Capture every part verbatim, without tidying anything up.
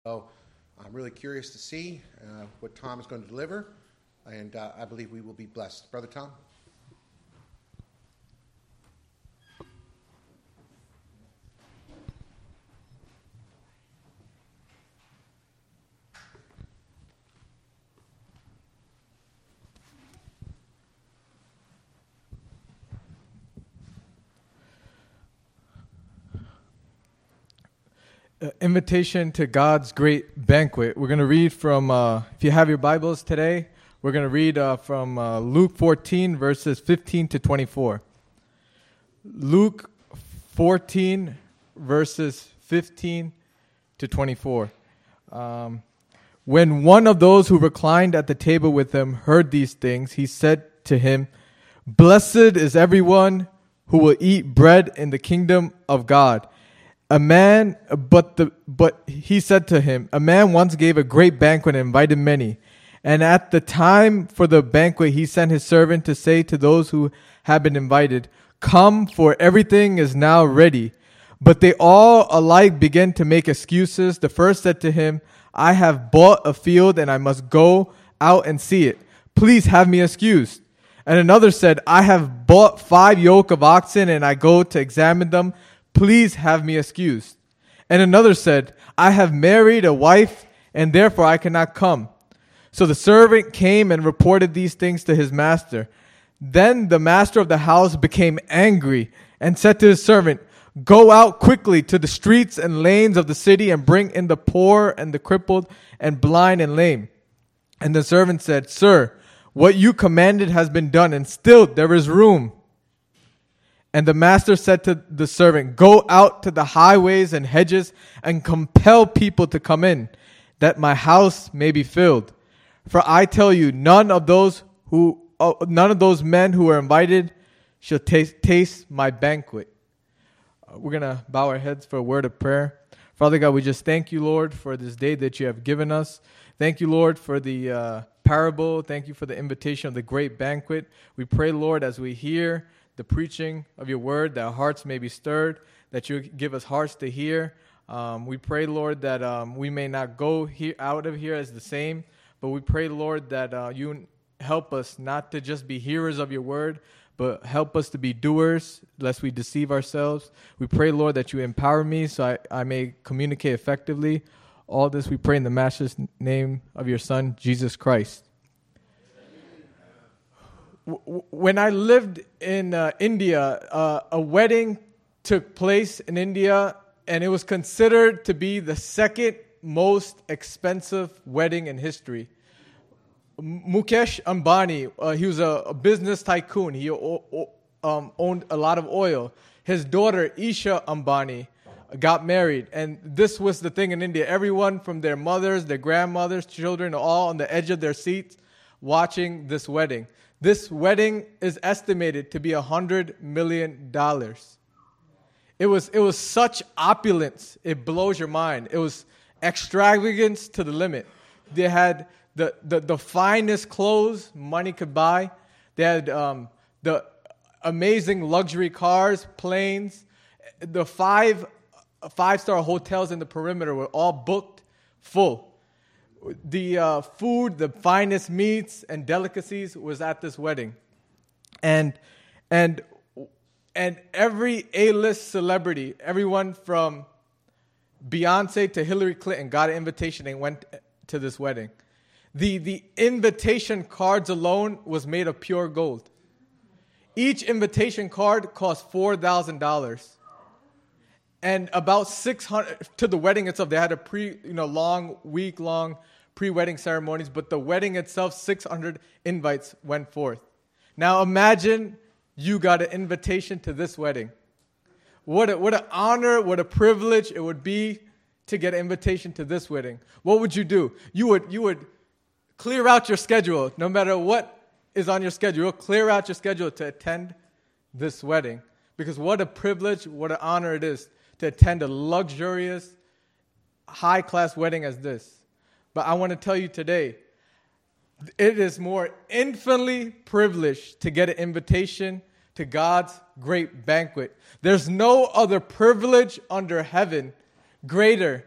So I'm really curious to see uh, what Tom is going to deliver, and uh, I believe we will be blessed. Brother Tom? Uh, invitation to God's great banquet. We're going to read from, uh, if you have your Bibles today, we're going to read uh, from uh, Luke fourteen, verses fifteen to twenty-four. Luke fourteen, verses fifteen to twenty-four. Um, when one of those who reclined at the table with him heard these things, he said to him, "Blessed is everyone who will eat bread in the kingdom of God." A man, but the but he said to him, a man once gave a great banquet and invited many. And at the time for the banquet, he sent his servant to say to those who had been invited, "Come, for everything is now ready." But they all alike began to make excuses. The first said to him, "I have bought a field and I must go out and see it. Please have me excused." And another said, "I have bought five yoke of oxen and I go to examine them. Please have me excused." And another said, "I have married a wife, and therefore I cannot come." So the servant came and reported these things to his master. Then the master of the house became angry and said to his servant, "Go out quickly to the streets and lanes of the city and bring in the poor and the crippled and blind and lame." And the servant said, "Sir, what you commanded has been done, and still there is room." And the master said to the servant, "Go out to the highways and hedges and compel people to come in, that my house may be filled. For I tell you, none of those who, uh, none of those men who are invited shall taste, taste my banquet." Uh, we're going to bow our heads for a word of prayer. Father God, we just thank you, Lord, for this day that you have given us. Thank you, Lord, for the uh, parable. Thank you for the invitation of the great banquet. We pray, Lord, as we hear the preaching of your word, that our hearts may be stirred, that you give us hearts to hear. Um, we pray, Lord, that um, we may not go here, out of here as the same, but we pray, Lord, that uh, you help us not to just be hearers of your word, but help us to be doers, lest we deceive ourselves. We pray, Lord, that you empower me so I, I may communicate effectively. All this we pray in the matchless name of your Son, Jesus Christ. When I lived in uh, India, uh, a wedding took place in India, and it was considered to be the second most expensive wedding in history. Mukesh Ambani, uh, he was a, a business tycoon. He o- o- um, owned a lot of oil. His daughter, Isha Ambani, got married. And this was the thing in India. Everyone from their mothers, their grandmothers, children, all on the edge of their seats watching this wedding. This wedding is estimated to be one hundred million dollars. It was, it was such opulence, it blows your mind. It was extravagance to the limit. They had the, the, the finest clothes money could buy. They had um, the amazing luxury cars, planes. The five, five-star hotels in the perimeter were all booked full. The uh, food, the finest meats and delicacies was at this wedding. And and and every A-list celebrity, everyone from Beyonce to Hillary Clinton got an invitation and went to this wedding. The, the invitation cards alone was made of pure gold. Each invitation card cost four thousand dollars. And about six hundred to the wedding itself. They had a pre, you know, long, week-long pre-wedding ceremonies, but the wedding itself, six hundred invites went forth. Now imagine you got an invitation to this wedding. What a, what an honor, what a privilege it would be to get an invitation to this wedding. What would you do? You would you would clear out your schedule, no matter what is on your schedule. You'll clear out your schedule to attend this wedding, because what a privilege, what an honor it is to attend a luxurious, high-class wedding as this. But I want to tell you today, it is more infinitely privileged to get an invitation to God's great banquet. There's no other privilege under heaven greater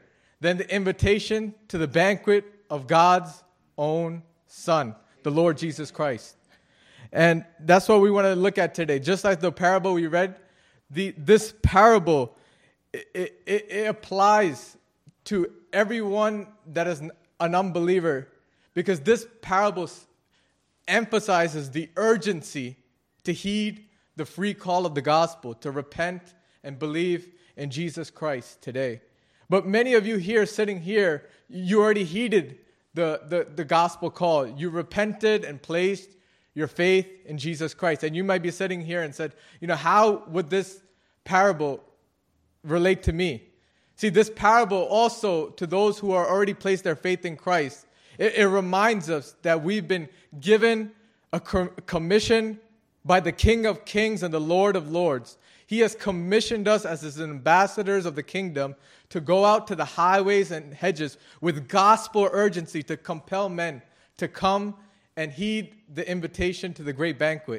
than the invitation to the banquet of God's own Son, the Lord Jesus Christ. And that's what we want to look at today. Just like the parable we read, the this parable, it, it, it applies to everyone that is an unbeliever, because this parable emphasizes the urgency to heed the free call of the gospel, to repent and believe in Jesus Christ today. But many of you here, sitting here, you already heeded the, the, the gospel call. You repented and placed your faith in Jesus Christ. And you might be sitting here and said, you know, how would this parable relate to me? See, this parable also, to those who are already placed their faith in Christ, it, it reminds us that we've been given a co- commission by the King of Kings and the Lord of Lords. He has commissioned us as his ambassadors of the kingdom to go out to the highways and hedges with gospel urgency to compel men to come and heed the invitation to the great banquet.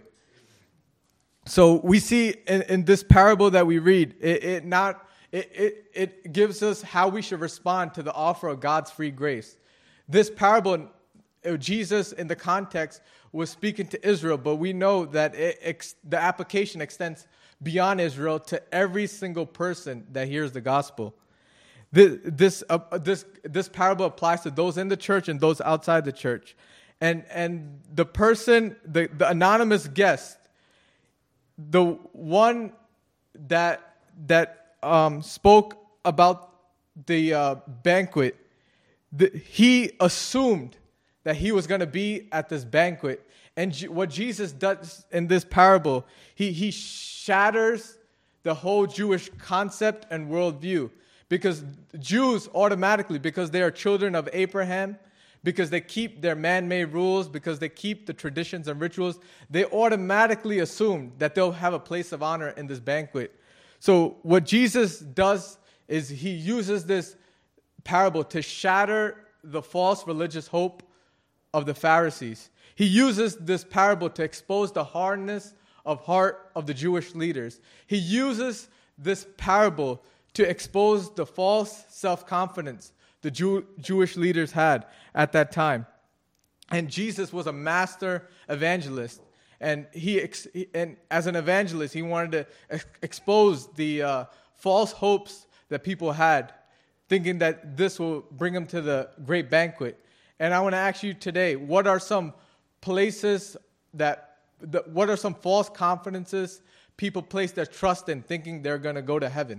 So we see in, in this parable that we read, it, it not it, it it gives us how we should respond to the offer of God's free grace. This parable, Jesus in the context was speaking to Israel, but we know that it, ex, the application extends beyond Israel to every single person that hears the gospel. This this uh, this this parable applies to those in the church and those outside the church. And and the person, the, the anonymous guest, the one that that um, spoke about the uh, banquet, the, he assumed that he was going to be at this banquet. And G- what Jesus does in this parable, he he shatters the whole Jewish concept and worldview. Because Jews automatically, because they are children of Abraham, because they keep their man-made rules, because they keep the traditions and rituals, they automatically assume that they'll have a place of honor in this banquet. So what Jesus does is he uses this parable to shatter the false religious hope of the Pharisees. He uses this parable to expose the hardness of heart of the Jewish leaders. He uses this parable to expose the false self-confidence the Jew, Jewish leaders had at that time. And Jesus was a master evangelist. And he, ex- and as an evangelist, he wanted to ex- expose the uh, false hopes that people had, thinking that this will bring them to the great banquet. And I want to ask you today, what are some places that, the, what are some false confidences people place their trust in, thinking they're going to go to heaven?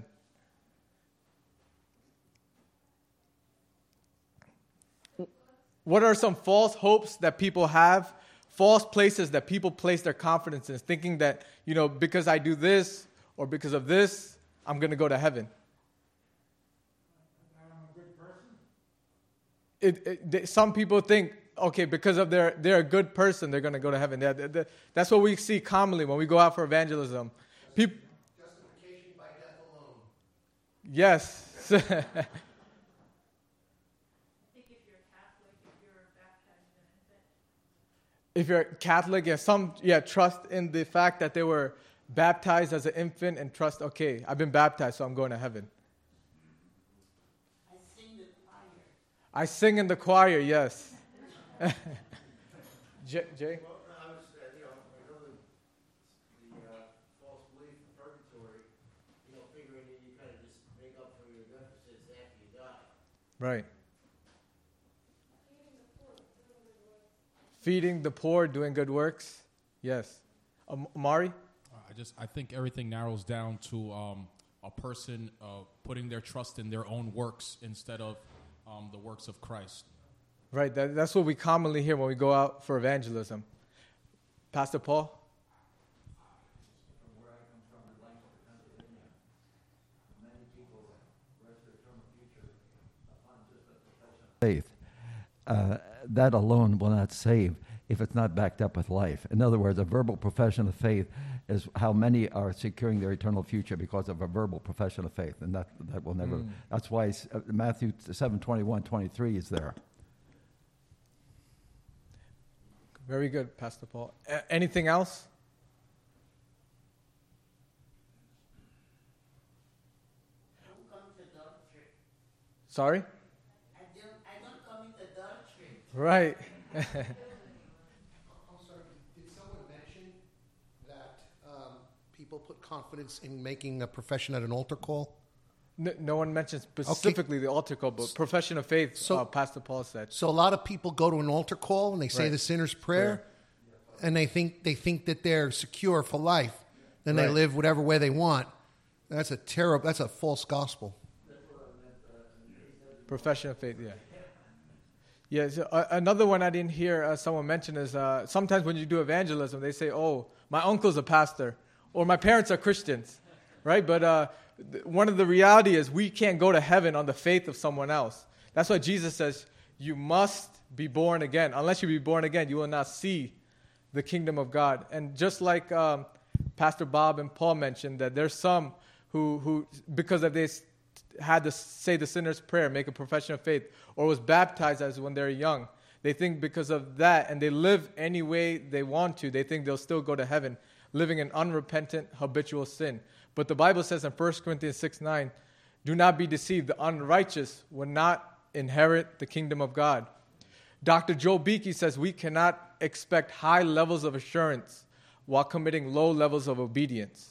What are some false hopes that people have, false places that people place their confidence in, thinking that, you know, because I do this or because of this, I'm going to go to heaven? I'm a good person. It, it, they, some people think, okay, because of their they're a good person, they're going to go to heaven. They're, they're, that's what we see commonly when we go out for evangelism. People, Justification by death alone. yes. If you're Catholic, yeah, some yeah trust in the fact that they were baptized as an infant and trust, okay, I've been baptized, so I'm going to heaven. I sing the choir. I sing in the choir, yes. Jay? Jay? Well, no, I was, uh, you know, I know the, the uh, false belief in purgatory, you know, figuring that you kind of just make up for your deficits after you die. Right. Feeding the poor, doing good works. Yes. Um, Amari? I just I think everything narrows down to um, a person uh, putting their trust in their own works instead of um, the works of Christ. Right. That, that's what we commonly hear when we go out for evangelism. Pastor Paul? From where I come from, in Langford, Pennsylvania, many people rest their eternal future upon just a profession of faith. Uh, that alone will not save if it's not backed up with life. In other words, a verbal profession of faith is how many are securing their eternal future because of a verbal profession of faith, and that that will never. Mm. That's why uh, Matthew seven twenty-one, twenty-three is there. Very good, Pastor Paul. A- anything else? Who comes to adultery? Sorry? Right. I'm sorry, did someone mention that um, people put confidence in making a profession at an altar call? No, no one mentions specifically the altar call, but profession of faith, So- uh, Pastor Paul said. So a lot of people go to an altar call and they say Right. the sinner's prayer, and they think they think that they're secure for life. Then they Right. live whatever way they want. That's a terrible. That's a false gospel. Profession of faith, yeah. Yeah, so, uh, another one I didn't hear uh, someone mention is uh, sometimes when you do evangelism, they say, oh, my uncle's a pastor, or my parents are Christians, right? But uh, th- one of the reality is we can't go to heaven on the faith of someone else. That's why Jesus says, you must be born again. Unless you be born again, you will not see the kingdom of God. And just like um, Pastor Bob and Paul mentioned, that there's some who, who because of this, had to say the sinner's prayer, make a profession of faith, or was baptized as when they're young. They think because of that, and they live any way they want to, they think they'll still go to heaven, living in unrepentant, habitual sin. But the Bible says in First Corinthians six nine, do not be deceived, the unrighteous will not inherit the kingdom of God. Doctor Joe Beakey says we cannot expect high levels of assurance while committing low levels of obedience.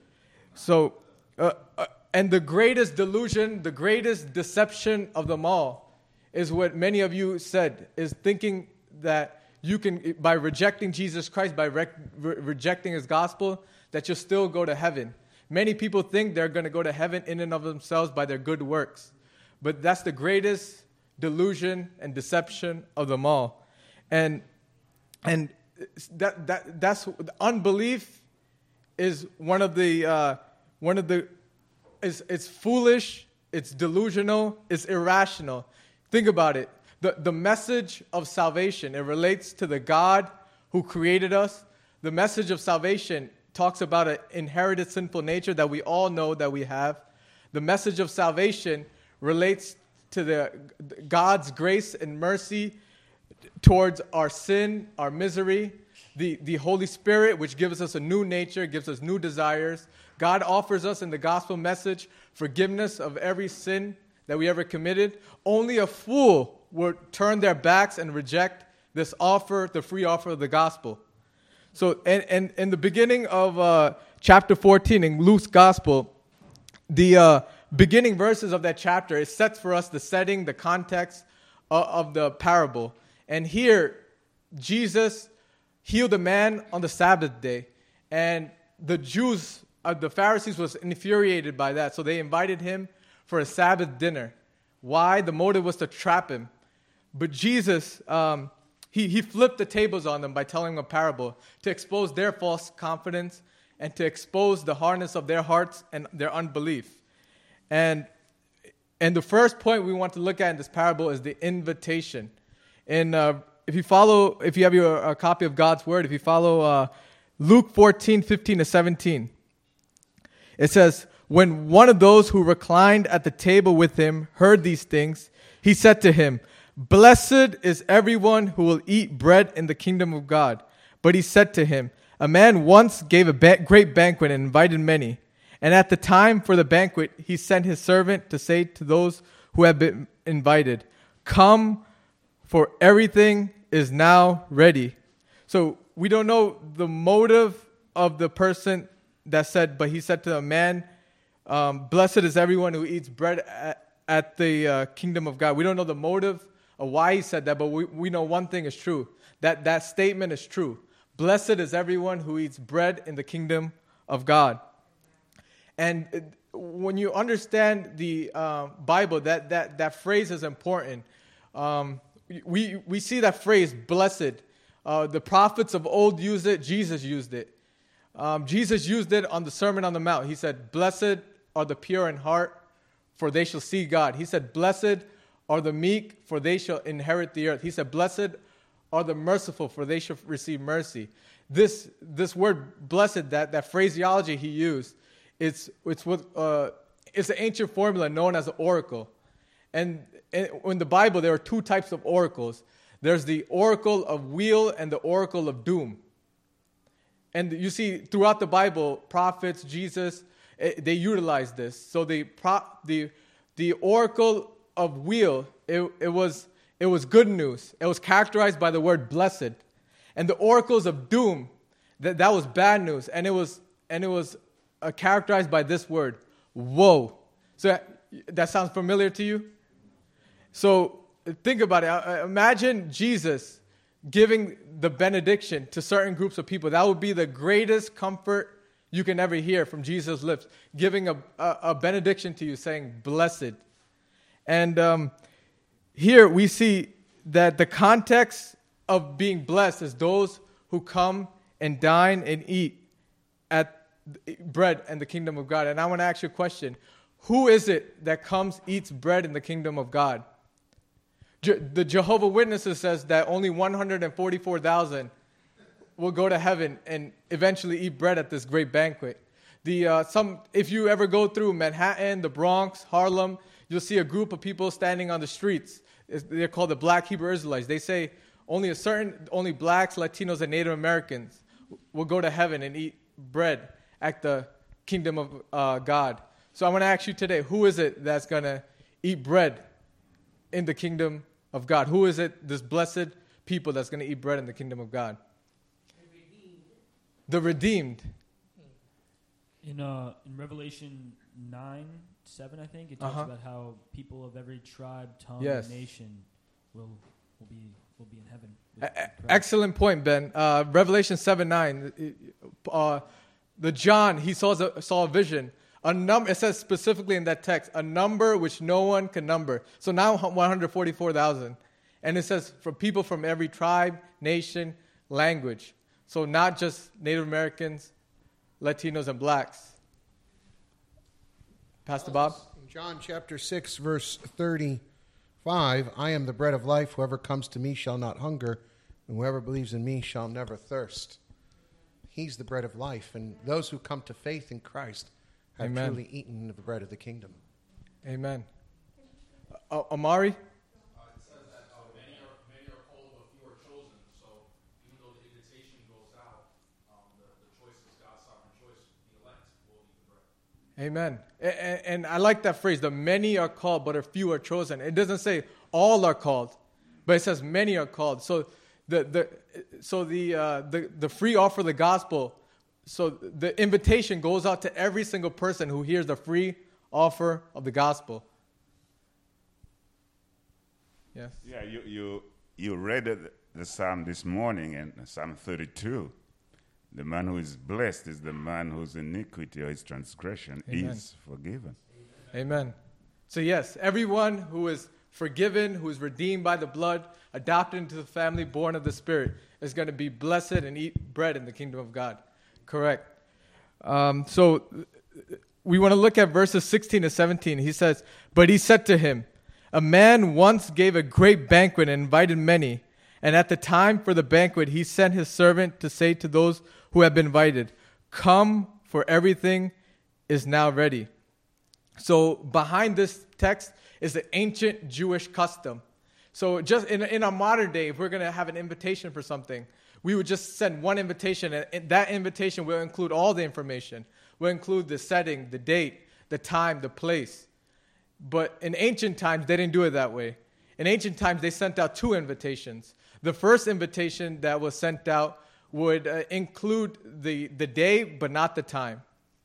So, uh, uh, and the greatest delusion, the greatest deception of them all is what many of you said, is thinking that you can, by rejecting Jesus Christ, by rec- re- rejecting his gospel, that you'll still go to heaven. Many people think they're going to go to heaven in and of themselves by their good works. But that's the greatest delusion and deception of them all. And and that that that's unbelief is one of the uh, one of the It's, it's foolish, it's delusional, it's irrational. Think about it. The, the message of salvation, it relates to the God who created us. The message of salvation talks about an inherited sinful nature that we all know that we have. The message of salvation relates to the God's grace and mercy towards our sin, our misery. The, the Holy Spirit, which gives us a new nature, gives us new desires. God offers us in the gospel message forgiveness of every sin that we ever committed. Only a fool would turn their backs and reject this offer, the free offer of the gospel. So, and, and in the beginning of uh, chapter fourteen in Luke's gospel, the uh, beginning verses of that chapter, it sets for us the setting, the context of, of the parable. And here, Jesus healed a man on the Sabbath day, and the Jews, uh, the Pharisees was infuriated by that, so they invited him for a Sabbath dinner. Why? The motive was to trap him. But Jesus, um, he, he flipped the tables on them by telling them a parable to expose their false confidence and to expose the hardness of their hearts and their unbelief. And, and the first point we want to look at in this parable is the invitation. And uh, if you follow, if you have your a copy of God's Word, if you follow uh, Luke fourteen, fifteen to seventeen, it says, when one of those who reclined at the table with him heard these things, he said to him, blessed is everyone who will eat bread in the kingdom of God. But he said to him, a man once gave a ba- great banquet and invited many. And at the time for the banquet, he sent his servant to say to those who had been invited, come, for everything is now ready. So we don't know the motive of the person that said, but he said to the man, um, blessed is everyone who eats bread at, at the uh, kingdom of God. We don't know the motive of why he said that, but we, we know one thing is true. That that statement is true. Blessed is everyone who eats bread in the kingdom of God. And it, when you understand the uh, Bible, that, that, that phrase is important. Um, we, we see that phrase, blessed. Uh, the prophets of old used it. Jesus used it. Um, Jesus used it on the Sermon on the Mount. He said, blessed are the pure in heart, for they shall see God. He said, blessed are the meek, for they shall inherit the earth. He said, blessed are the merciful, for they shall receive mercy. This this word blessed, that, that phraseology he used, it's it's what uh, it's an ancient formula known as an oracle. And in the Bible, there are two types of oracles. There's the oracle of weal and the oracle of doom. And you see, throughout the Bible, prophets, Jesus, they utilize this. So the pro, the the oracle of weal, it, it was it was good news. It was characterized by the word blessed. And the oracles of doom, that, that was bad news. And it was and it was uh, characterized by this word, woe. So that, that sounds familiar to you? So think about it. Uh, imagine Jesus giving the benediction to certain groups of people. That would be the greatest comfort you can ever hear from Jesus' lips, giving a, a, a benediction to you, saying, blessed. And um, here we see that the context of being blessed is those who come and dine and eat at bread in the kingdom of God. And I want to ask you a question. Who is it that comes, eats bread in the kingdom of God? Je- the Jehovah's Witnesses says that only one hundred forty-four thousand will go to heaven and eventually eat bread at this great banquet. The uh, some, if you ever go through Manhattan, the Bronx, Harlem, you'll see a group of people standing on the streets. It's, they're called the Black Hebrew Israelites. They say only a certain, only blacks, Latinos, and Native Americans will go to heaven and eat bread at the kingdom of uh, God. So I want to ask you today, who is it that's going to eat bread in the kingdom of God? Who is it, this blessed people that's going to eat bread in the kingdom of God? The redeemed. In uh, in Revelation nine, seven, I think, it talks Uh-huh. about how people of every tribe, tongue, Yes. and nation will will be will be in heaven. with E- e- Christ. Excellent point, Ben. Uh, Revelation seven nine. Uh, the John, he saw a, saw a vision. A number, it says specifically in that text, a number which no one can number. So now one hundred forty-four thousand. And it says for people from every tribe, nation, language. So not just Native Americans, Latinos, and blacks. Pastor Bob? In John chapter six, verse thirty-five, I am the bread of life. Whoever comes to me shall not hunger, and whoever believes in me shall never thirst. He's the bread of life, and those who come to faith in Christ have Amen. truly eaten of the bread of the kingdom. Amen. Uh, Amari? Uh, it says that uh, many are many are called, but few are chosen. So even though the invitation goes out, um, the, the choice is God's sovereign choice. The elect will eat the bread. Amen. And, and I like that phrase, the many are called, but a few are chosen. It doesn't say all are called, but it says many are called. So the the so the uh, the, the free offer of the gospel, so the invitation goes out to every single person who hears the free offer of the gospel. Yes. Yeah, you, you, you read the, the psalm this morning in Psalm thirty-two. The man who is blessed is the man whose iniquity or his transgression Amen. is forgiven. Amen. So yes, everyone who is forgiven, who is redeemed by the blood, adopted into the family, born of the Spirit, is going to be blessed and eat bread in the kingdom of God. Correct. Um, so we want to look at verses sixteen to seventeen. He says, but he said to him, a man once gave a great banquet and invited many. And at the time for the banquet, he sent his servant to say to those who had been invited, come, for everything is now ready. So behind this text is the ancient Jewish custom. So just in, in our modern day, if we're going to have an invitation for something, we would just send one invitation, and that invitation will include all the information. Will include the setting, the date, the time, the place. But in ancient times, they didn't do it that way. In ancient times, they sent out two invitations. The first invitation that was sent out would uh, include the, the day, but not the time.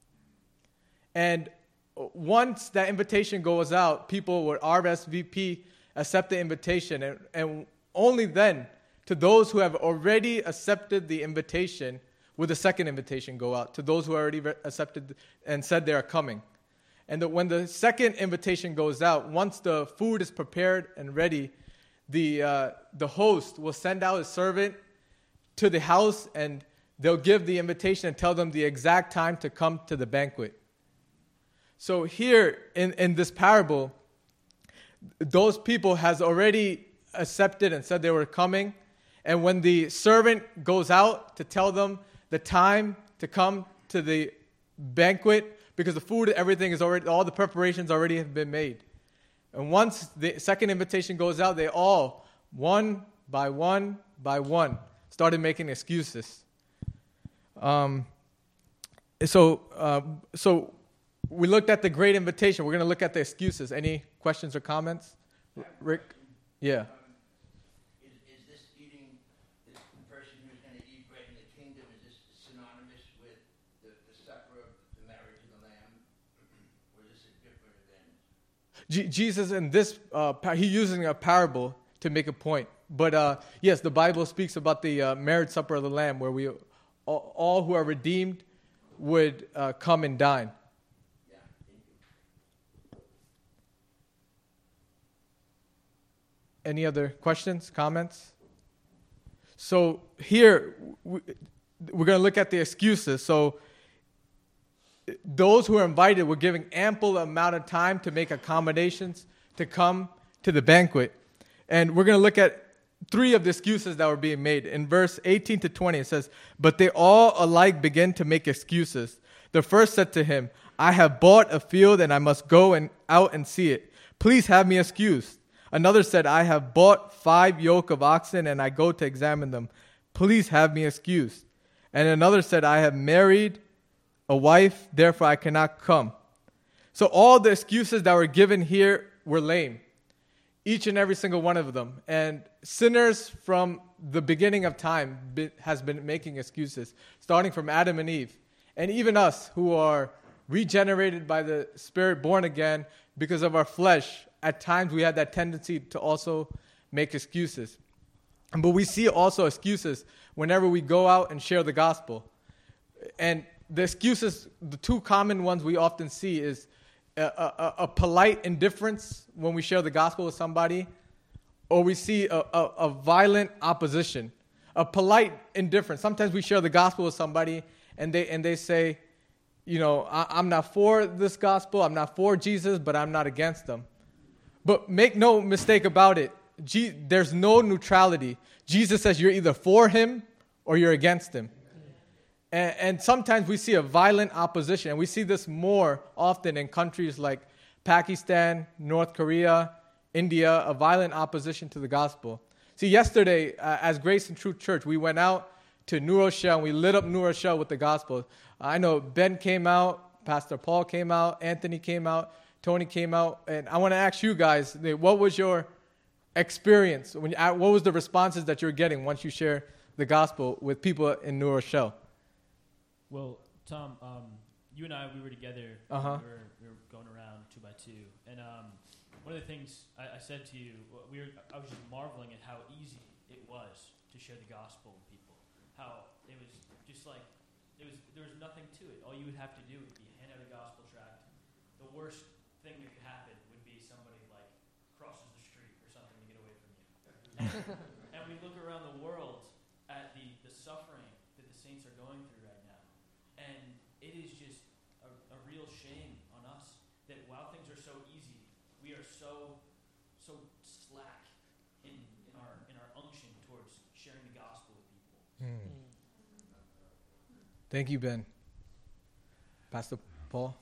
And once that invitation goes out, people would R S V P, accept the invitation, and, and only then, to those who have already accepted the invitation, would the second invitation go out, to those who already re- accepted and said they are coming. And the, when the second invitation goes out, once the food is prepared and ready, the uh, the host will send out a servant to the house, and they'll give the invitation and tell them the exact time to come to the banquet. So here in, in this parable, those people has already accepted and said they were coming. And when the servant goes out to tell them the time to come to the banquet, because the food, everything is already, all the preparations already have been made. And once the second invitation goes out, they all, one by one by one, started making excuses. Um, so, uh, so we looked at the great invitation. We're going to look at the excuses. Any questions or comments? Rick? Yeah. G- Jesus in this, uh, par- he using a parable to make a point. But uh, yes, the Bible speaks about the uh, marriage supper of the Lamb, where we all, all who are redeemed would uh, come and dine. Any other questions, comments? So here, we, we're going to look at the excuses. So those who are invited were given ample amount of time to make accommodations to come to the banquet. And we're going to look at three of the excuses that were being made. In verse eighteen to twenty, it says, "But they all alike began to make excuses. The first said to him, 'I have bought a field and I must go and out and see it. Please have me excused.' Another said, 'I have bought five yoke of oxen and I go to examine them. Please have me excused.' And another said, 'I have married a wife, therefore I cannot come.'" So all the excuses that were given here were lame. Each and every single one of them. And sinners from the beginning of time be, has been making excuses, starting from Adam and Eve. And even us who are regenerated by the Spirit, born again, because of our flesh, at times we have that tendency to also make excuses. But we see also excuses whenever we go out and share the gospel. And the excuses, the two common ones we often see is a, a, a polite indifference when we share the gospel with somebody, or we see a, a, a violent opposition. A polite indifference. Sometimes we share the gospel with somebody and they and they say, you know, I, I'm not for this gospel, I'm not for Jesus, but I'm not against them. But make no mistake about it, Je- there's no neutrality. Jesus says you're either for him or you're against him. And, and sometimes we see a violent opposition, and we see this more often in countries like Pakistan, North Korea, India, a violent opposition to the gospel. See, yesterday, uh, as Grace and Truth Church, we went out to New Rochelle, and we lit up New Rochelle with the gospel. I know Ben came out, Pastor Paul came out, Anthony came out, Tony came out, and I want to ask you guys, what was your experience? When you, what was the responses that you're getting once you share the gospel with people in New Rochelle? Well, Tom, um, you and I, we were together. Uh-huh. We, were, we were going around two by two. And um, one of the things I, I said to you, we were, I was just marveling at how easy it was to share the gospel with people. How it was just like, it was there was nothing to it. All you would have to do would be hand out a gospel tract. The worst thing that could happen would be somebody like crosses the street or something to get away from you. And we look around the world at the, the suffering that the saints are going through right now. And it is just a, a real shame on us that while things are so easy, we are so so slack in, in our in our unction towards sharing the gospel with people. Hmm. Thank you, Ben. Pastor Paul?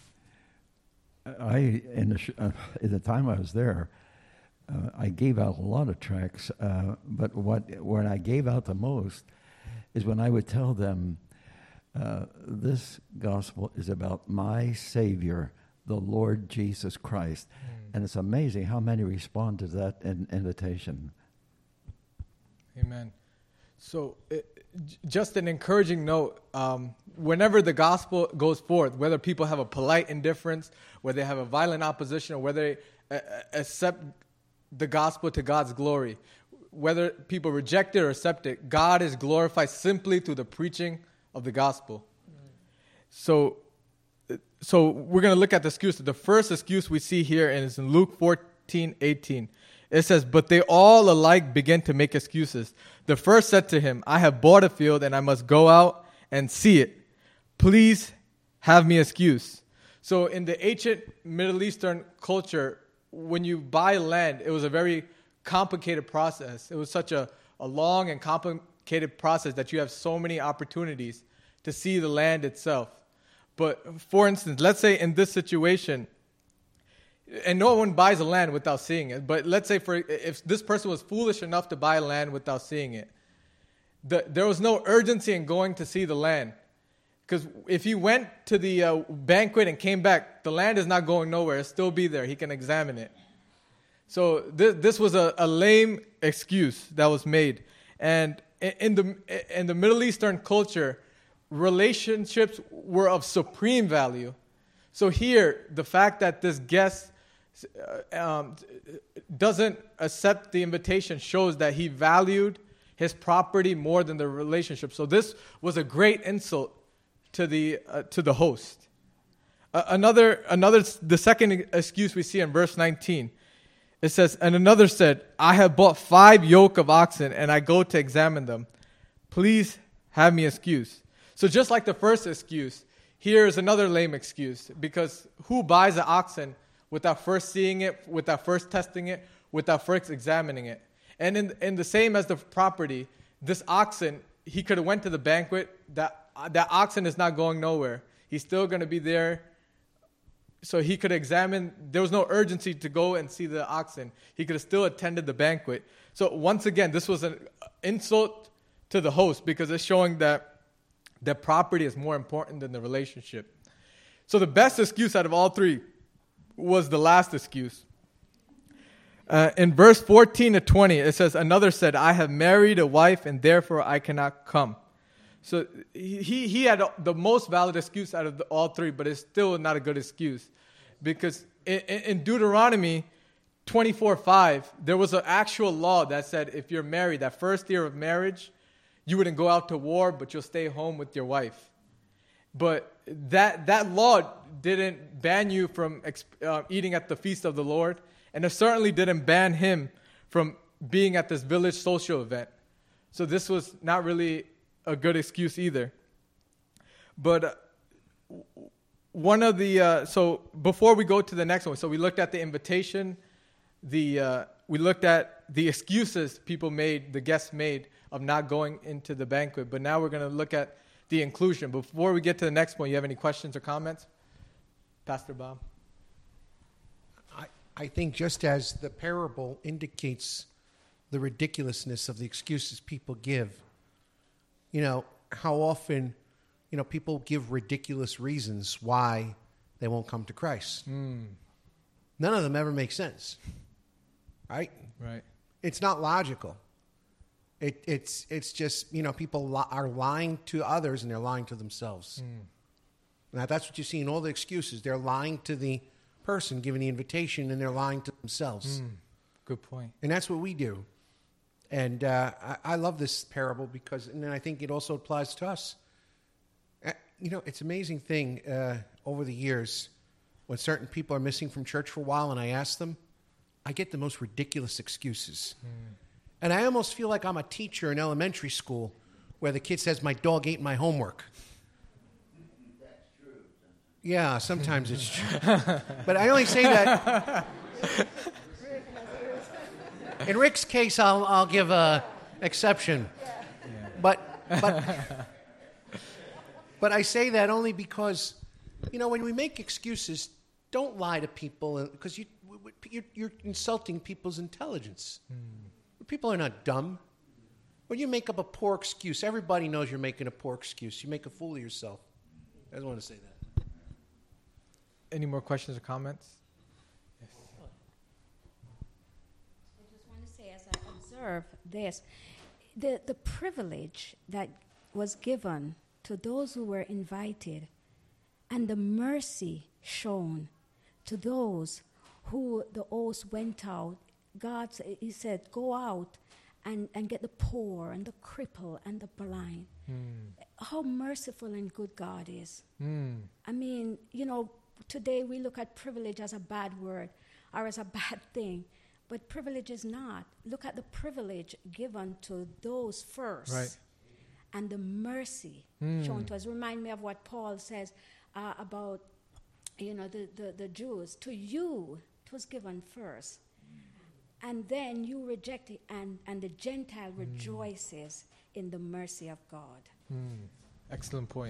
I, in the, sh- uh, in the time I was there, uh, I gave out a lot of tracts, uh, but what when I gave out the most is when I would tell them, uh, this gospel is about my Savior, the Lord Jesus Christ. Mm. And it's amazing how many respond to that in- invitation. Amen. So it, j- just an encouraging note, um, whenever the gospel goes forth, whether people have a polite indifference, whether they have a violent opposition, or whether they uh, accept the gospel to God's glory, whether people reject it or accept it, God is glorified simply through the preaching of the gospel. Mm. So so we're going to look at the excuse. The first excuse we see here is in Luke fourteen eighteen. It says, "But they all alike began to make excuses. The first said to him, 'I have bought a field and I must go out and see it. Please have me excused.'" So in the ancient Middle Eastern culture, when you buy land, it was a very complicated process. It was such a, a long and complicated process that you have so many opportunities to see the land itself. But for instance, let's say in this situation, and no one buys a land without seeing it, but let's say for if this person was foolish enough to buy land without seeing it, the, there was no urgency in going to see the land. Because if he went to the uh, banquet and came back, the land is not going nowhere. It'll still be there. He can examine it. So this, this was a, a lame excuse that was made. And in the in the Middle Eastern culture, relationships were of supreme value. So here, the fact that this guest uh, um, doesn't accept the invitation shows that he valued his property more than the relationship. So this was a great insult to the uh, to the host. Uh, another another the second excuse we see in verse nineteen. It says, and another said, I have bought five yoke of oxen, and I go to examine them. Please have me excused. So just like the first excuse, here is another lame excuse. Because who buys an oxen without first seeing it, without first testing it, without first examining it? And in, in the same as the property, this oxen, he could have went to the banquet. That, that oxen is not going nowhere. He's still going to be there. So he could examine, there was no urgency to go and see the oxen. He could have still attended the banquet. So once again, this was an insult to the host because it's showing that that property is more important than the relationship. So the best excuse out of all three was the last excuse. Uh, in verse fourteen to twenty, it says, another said, I have married a wife and therefore I cannot come. So he, he had the most valid excuse out of the, all three, but it's still not a good excuse. Because in, in Deuteronomy twenty-four five, there was an actual law that said if you're married, that first year of marriage, you wouldn't go out to war, but you'll stay home with your wife. But that that law didn't ban you from uh, eating at the feast of the Lord, and it certainly didn't ban him from being at this village social event. So this was not really a good excuse either. But uh, one of the, uh, so before we go to the next one, so we looked at the invitation, the uh, we looked at the excuses people made, the guests made of not going into the banquet. But now we're going to look at the inclusion. Before we get to the next one, you have any questions or comments? Pastor Bob? I, I think just as the parable indicates the ridiculousness of the excuses people give, you know, how often, you know, people give ridiculous reasons why they won't come to Christ. Mm. None of them ever make sense, right? Right. It's not logical. It, it's it's just, you know, people li- are lying to others and they're lying to themselves. Mm. Now, that's what you see in all the excuses. They're lying to the person giving the invitation and they're lying to themselves. Mm. Good point. And that's what we do. And uh, I, I love this parable because, and then I think it also applies to us. Uh, you know, it's an amazing thing uh, over the years when certain people are missing from church for a while and I ask them, I get the most ridiculous excuses. Mm. And I almost feel like I'm a teacher in elementary school where the kid says, my dog ate my homework. That's true. Yeah, sometimes it's true. But I only say that... In Rick's case, I'll I'll give a exception, yeah. but but but I say that only because, you know, when we make excuses, don't lie to people because you you're, you're insulting people's intelligence. Mm. People are not dumb. When you make up a poor excuse, everybody knows you're making a poor excuse. You make a fool of yourself. I just want to say that. Any more questions or comments? Observe this, the, the privilege that was given to those who were invited and the mercy shown to those who the host went out. God, he said, go out and, and get the poor and the cripple and the blind. Mm. How merciful and good God is. Mm. I mean, you know, today we look at privilege as a bad word or as a bad thing. But privilege is not. Look at the privilege given to those first. Right. And the mercy mm. shown to us. Remind me of what Paul says uh, about, you know, the, the, the Jews. To you, it was given first. And then you reject it, and, and the Gentile mm. rejoices in the mercy of God. Mm. Excellent point.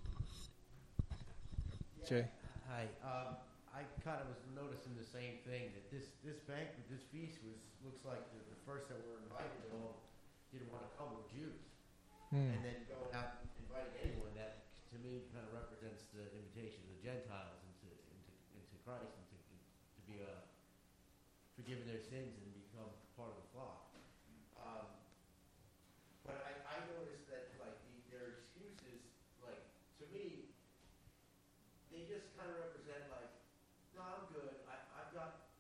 Yeah. Jay? Hi. Um, I kind of was noticing the same thing, that this, this banquet, this feast was looks like the, the first that were invited, they all didn't want to come with Jews. Mm. And then going out and inviting anyone, that to me kind of represents the invitation of the Gentiles into into, into Christ and to, to be uh, forgiven their sins and become part of the flock. Um, but I, I noticed that like the, their excuses, like to me, they just kind of represent like, no, I'm good. I, I've got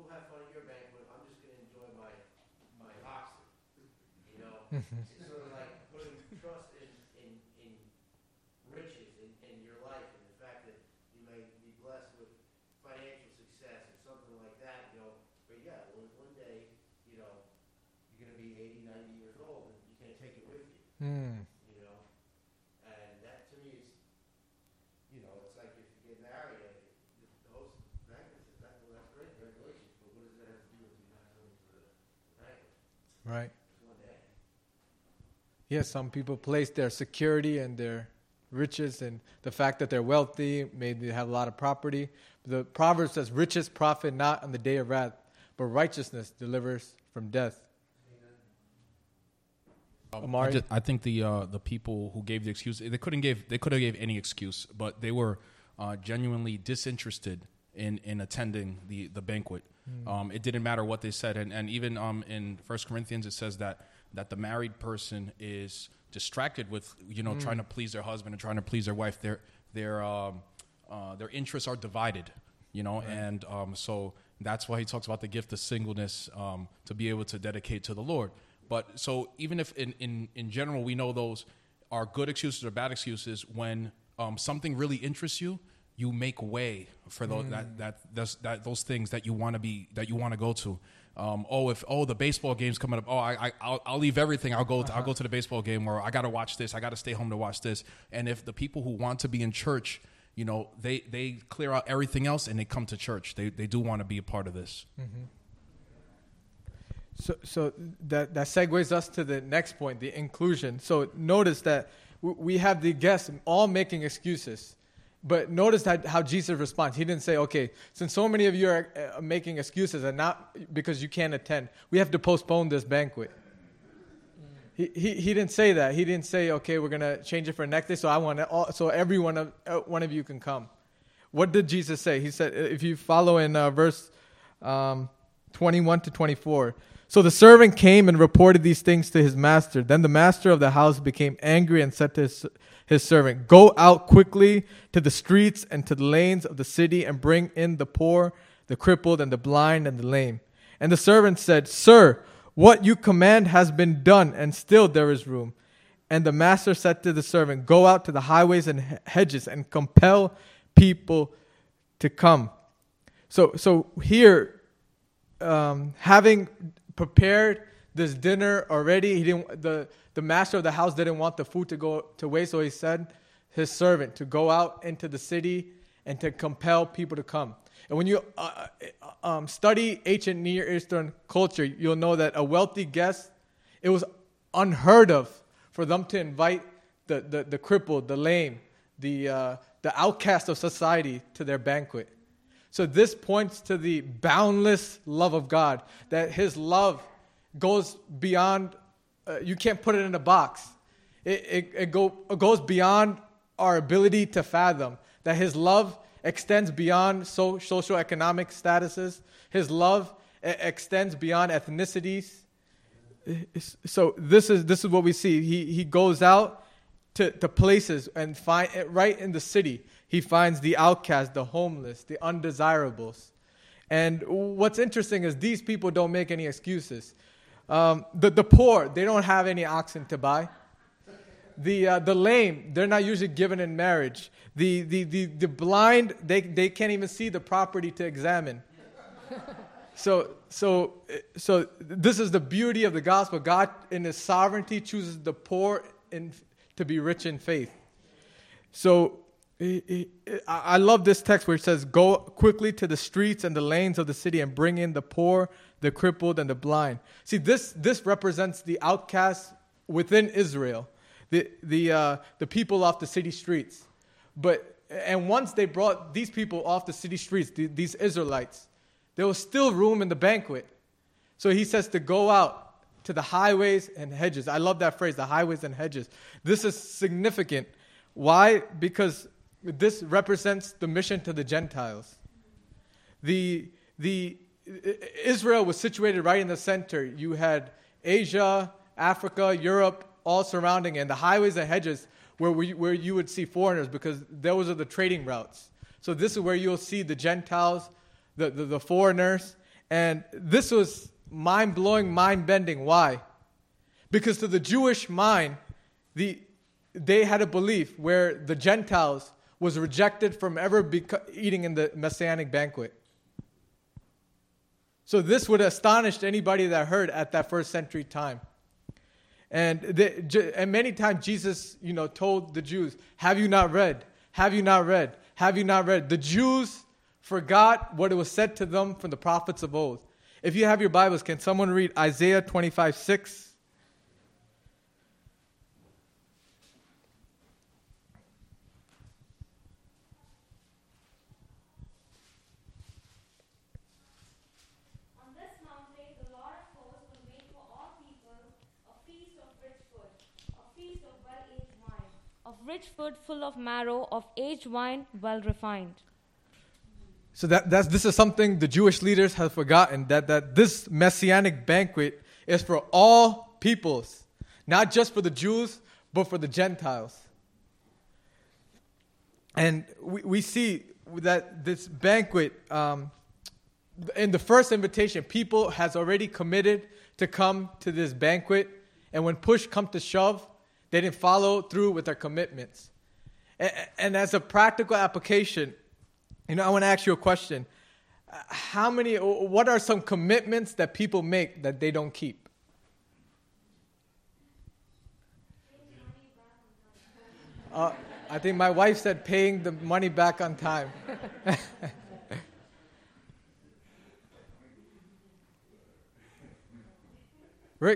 go have fun at your banquet. I'm just going to enjoy my my oxen. You know, it's sort of like putting trust in in, in riches in, in your life and the fact that you may be blessed with financial success or something like that. You know, but yeah, one, one day, you know, you're going to be eighty, ninety years old and you can't take it with you. Mm. You know, and that to me is, you know, it's like if you get married, uh, the host banquet says, that, well, that's great, congratulations, but what does that have to do with you not going to the banquet? Right. One day. Yes, some people place their security and their riches and the fact that they're wealthy, maybe they have a lot of property. The proverb says, riches profit not on the day of wrath, but righteousness delivers from death. Um, Amari? I, just, I think the uh, the people who gave the excuse, they couldn't give they could have gave any excuse, but they were uh, genuinely disinterested in, in attending the, the banquet. Mm. Um, it didn't matter what they said, and, and even um, in First Corinthians it says that that the married person is distracted with you know mm. trying to please their husband and trying to please their wife. Their their um, uh, their interests are divided, you know, right. and um, so that's why he talks about the gift of singleness um, to be able to dedicate to the Lord. But so even if in, in, in general we know those are good excuses or bad excuses, when um, something really interests you, you make way for those, mm. that that that's, that those things that you want to be that you want to go to. Um, oh, if oh the baseball game's coming up, oh I, I I'll, I'll leave everything. I'll go to, uh-huh. I'll go to the baseball game, or I got to watch this. I got to stay home to watch this. And if the people who want to be in church, you know, they they clear out everything else and they come to church. They they do want to be a part of this. Mm-hmm. So, so that that segues us to the next point, the inclusion. So notice that w- we have the guests all making excuses, but notice that how Jesus responds. He didn't say, "Okay, since so many of you are uh, making excuses and not because you can't attend, we have to postpone this banquet." He he he didn't say that. He didn't say, "Okay, we're gonna change it for next day, so I want to, all, so every one of uh, one of you can come." What did Jesus say? He said, if you follow in uh, verse um, twenty-one to twenty-four. So the servant came and reported these things to his master. Then the master of the house became angry and said to his, his servant, "Go out quickly to the streets and to the lanes of the city and bring in the poor, the crippled, and the blind, and the lame." And the servant said, "Sir, what you command has been done, and still there is room." And the master said to the servant, "Go out to the highways and hedges and compel people to come." So, so here, um, having prepared this dinner already, he didn't. the The master of the house didn't want the food to go to waste, so he said his servant to go out into the city and to compel people to come. And when you uh, um, study ancient Near Eastern culture, you'll know that a wealthy guest, it was unheard of for them to invite the the, the crippled, the lame, the uh, the outcast of society to their banquet. So this points to the boundless love of God, that his love goes beyond, uh, you can't put it in a box. It, it, it, go, it goes beyond our ability to fathom, that his love extends beyond so, socioeconomic statuses. His love uh, extends beyond ethnicities. So this is this is what we see. He he goes out to, to places and find right in the city. He finds the outcast, the homeless, the undesirables. And what's interesting is these people don't make any excuses. Um, the, the poor, they don't have any oxen to buy. The uh, the lame, they're not usually given in marriage. The the the, the blind, they, they can't even see the property to examine. So so so this is the beauty of the gospel. God, in his sovereignty, chooses the poor in, to be rich in faith. So I love this text where it says, "Go quickly to the streets and the lanes of the city and bring in the poor, the crippled, and the blind." See, this this represents the outcasts within Israel, the the uh, the people off the city streets. But and once they brought these people off the city streets, the, these Israelites, there was still room in the banquet. So he says to go out to the highways and hedges. I love that phrase, the highways and hedges. This is significant. Why? Because this represents the mission to the Gentiles. The the Israel was situated right in the center. You had Asia, Africa, Europe, all surrounding, and the highways and hedges where we, where you would see foreigners, because those are the trading routes. So this is where you'll see the Gentiles, the, the, the foreigners, And this was mind-blowing, mind-bending. Why? Because to the Jewish mind, the they had a belief where the Gentiles was rejected from ever beco- eating in the Messianic banquet. So this would have astonished anybody that heard at that first century time. And, the, and many times Jesus, you know, told the Jews, have you not read? Have you not read? Have you not read? The Jews forgot what it was said to them from the prophets of old. If you have your Bibles, can someone read Isaiah twenty-five six? Of rich food full of marrow, of aged wine well refined. So that that's this is something the Jewish leaders have forgotten, that, that this messianic banquet is for all peoples, not just for the Jews, but for the Gentiles. And we, we see that this banquet, um, in the first invitation, people has already committed to come to this banquet, and when push comes to shove, they didn't follow through with their commitments. And, and as a practical application, you know, I want to ask you a question. How many, what are some commitments that people make that they don't keep? Uh, I think my wife said paying the money back on time. Rick?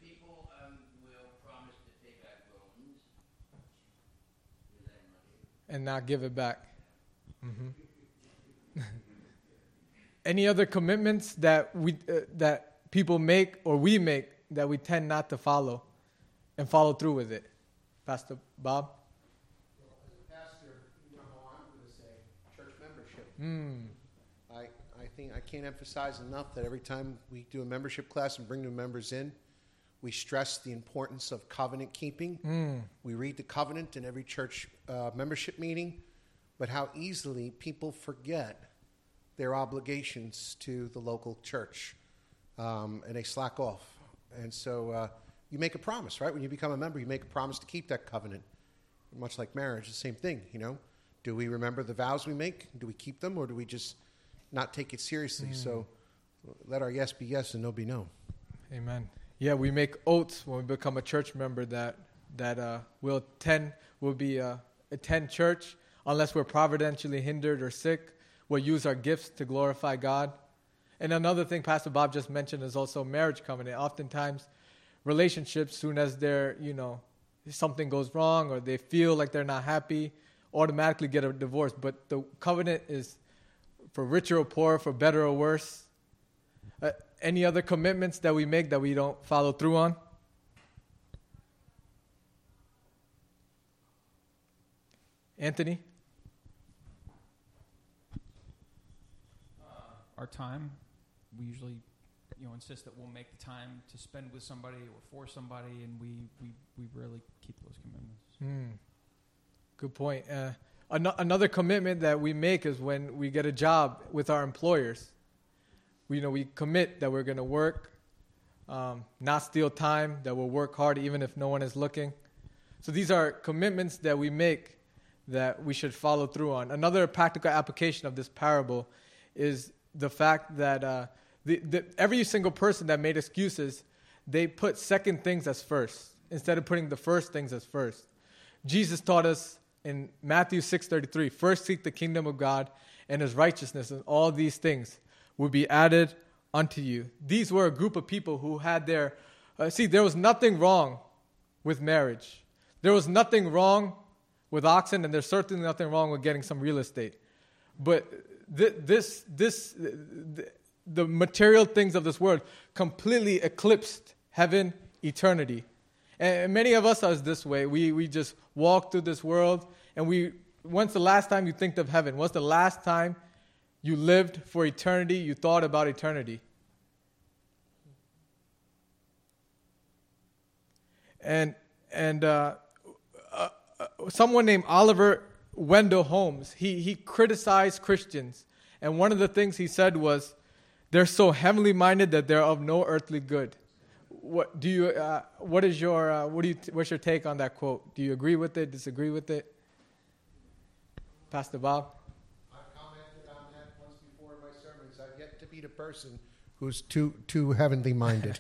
And not give it back. Mm-hmm. Any other commitments that we uh, that people make or we make that we tend not to follow and follow through with it? Pastor Bob? Well, as a pastor, you know how I'm going to say church membership. Mm. I, I think I can't emphasize enough that every time we do a membership class and bring new members in, we stress the importance of covenant keeping. Mm. We read the covenant in every church uh, membership meeting, but how easily people forget their obligations to the local church, um, and they slack off. And so uh, you make a promise, right? When you become a member, you make a promise to keep that covenant. Much like marriage, the same thing, you know. Do we remember the vows we make? Do we keep them, or do we just not take it seriously? Mm. So let our yes be yes and no be no. Amen. Yeah, we make oaths when we become a church member that that uh, we'll attend, we'll be uh, attend church unless we're providentially hindered or sick. We'll use our gifts to glorify God. And another thing Pastor Bob just mentioned is also marriage covenant. Oftentimes, relationships, soon as they're, you know, something goes wrong or they feel like they're not happy, automatically get a divorce. But the covenant is for richer or poorer, for better or worse. Uh, any other commitments that we make that we don't follow through on? Anthony? Uh, our time, we usually, you know, insist that we'll make the time to spend with somebody or for somebody, and we, we, we rarely keep those commitments. Mm. Good point. Uh, an- another commitment that we make is when we get a job with our employers. We, you know, we commit that we're going to work, um, not steal time, that we'll work hard even if no one is looking. So these are commitments that we make that we should follow through on. Another practical application of this parable is the fact that uh, the, the, every single person that made excuses, they put second things as first instead of putting the first things as first. Jesus taught us in Matthew six thirty-three, first seek the kingdom of God and his righteousness, and all these things will be added unto you. These were a group of people who had their, uh, see, there was nothing wrong with marriage. There was nothing wrong with oxen, and there's certainly nothing wrong with getting some real estate. But th- this, this, th- the material things of this world completely eclipsed heaven, eternity. And many of us are this way. We we just walk through this world, and we, when's the last time you think of heaven? When's the last time you lived for eternity, you thought about eternity? And and uh, uh, uh, someone named Oliver Wendell Holmes, he, he criticized Christians. And one of the things he said was they're so heavenly minded that they're of no earthly good. What do you? Uh, what is your? Uh, what do you? T- what's your take on that quote? Do you agree with it? Disagree with it? Pastor Bob. I've commented on that once before in my sermons. I've yet to meet a person who's too too heavenly minded.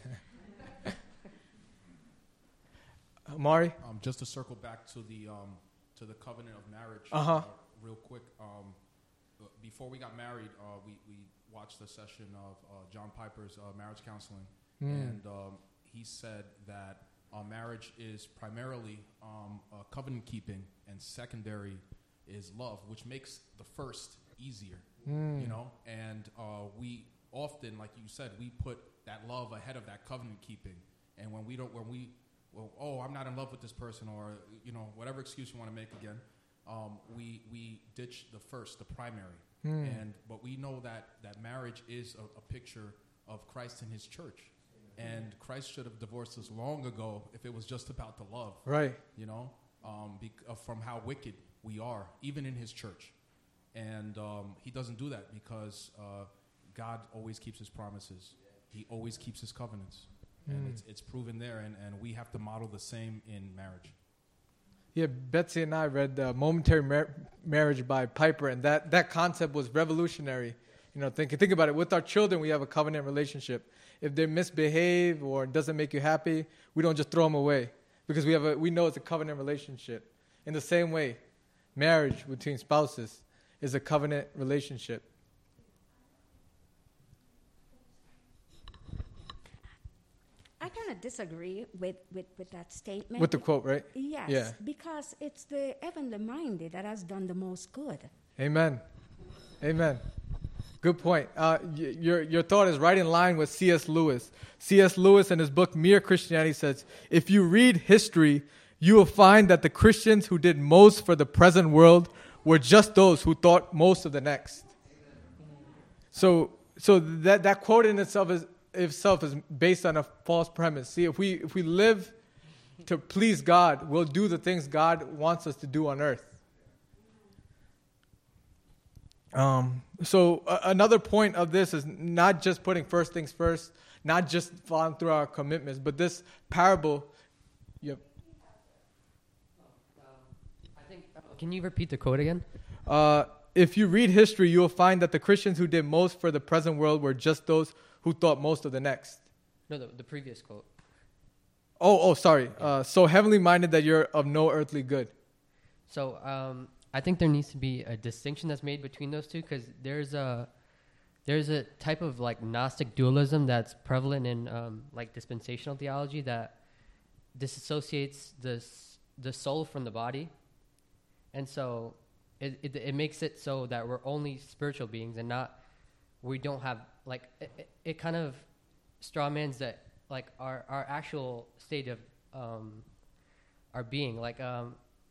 Mari. Um, just to circle back to the um, to the covenant of marriage, uh-huh. uh, real quick. Um, before we got married, uh, we we watched a session of uh, John Piper's uh, marriage counseling, mm. and um, he said that uh, marriage is primarily um, uh, covenant keeping, and secondary is love, which makes the first easier. Mm. You know, and uh, we often, like you said, we put that love ahead of that covenant keeping, and when we don't, when we well, oh, I'm not in love with this person, or, you know, whatever excuse you want to make again, um, we we ditch the first, the primary. Mm. And but we know that, that marriage is a, a picture of Christ and his church. Mm. And Christ should have divorced us long ago if it was just about the love. Right. You know, um, bec- uh, from how wicked we are, even in his church. And um, he doesn't do that because uh, God always keeps his promises. He always keeps his covenants. And mm. it's it's proven there, and, and we have to model the same in marriage. Yeah, Betsy and I read uh, Momentary Mar- Marriage by Piper, and that, that concept was revolutionary. You know, think think about it. With our children, we have a covenant relationship. If they misbehave or it doesn't make you happy, we don't just throw them away because we have a we know it's a covenant relationship. In the same way, marriage between spouses is a covenant relationship. I kind of disagree with, with, with that statement. With the quote, right? Yes, yeah. Because it's the heavenly minded that has done the most good. Amen. Amen. Good point. Uh, y- your your thought is right in line with C S Lewis. C S Lewis in his book Mere Christianity says, if you read history, you will find that the Christians who did most for the present world were just those who thought most of the next. So so that that quote in itself is itself is based on a false premise. See, if we if we live to please God, we'll do the things God wants us to do on earth. Um, so uh, another point of this is not just putting first things first, not just following through our commitments, but this parable. Yep. Um, I think. Uh, can you repeat the quote again? Uh, if you read history, you will find that the Christians who did most for the present world were just those who thought most of the next. No, the, the previous quote. Oh, oh, sorry. Uh, so heavenly minded that you're of no earthly good. So um, I think there needs to be a distinction that's made between those two, because there's a there's a type of like Gnostic dualism that's prevalent in um, like dispensational theology that disassociates the the soul from the body, and so it, it it makes it so that we're only spiritual beings and not we don't have like it, it, it kind of strawmans that like our our actual state of um, our being, like um,